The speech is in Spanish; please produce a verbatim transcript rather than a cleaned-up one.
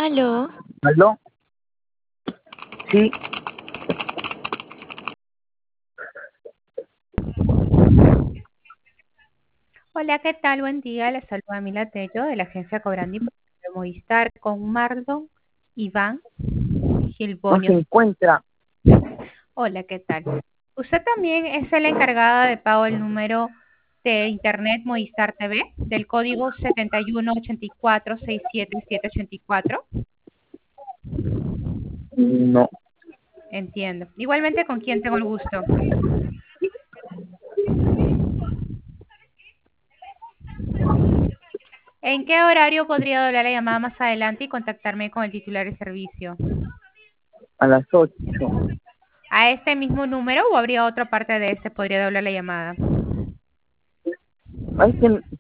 Aló, ¿Aló? Sí, Hola, ¿qué tal? Buen día. Les saluda Mila Tello de la agencia Cobrandi de Movistar con Marlon Iván no se Gilbonios. encuentra. Hola, ¿qué tal? Usted también es la encargada de pago del número de Internet Movistar T V del código siete uno ocho cuatro seis siete siete ocho cuatro. No, Entiendo. Igualmente, ¿con quién tengo el gusto? ¿En qué horario podría doblar la llamada más adelante y contactarme con el titular del servicio? a las ocho. ¿A este mismo número o habría otra parte de este podría doblar la llamada? Hay que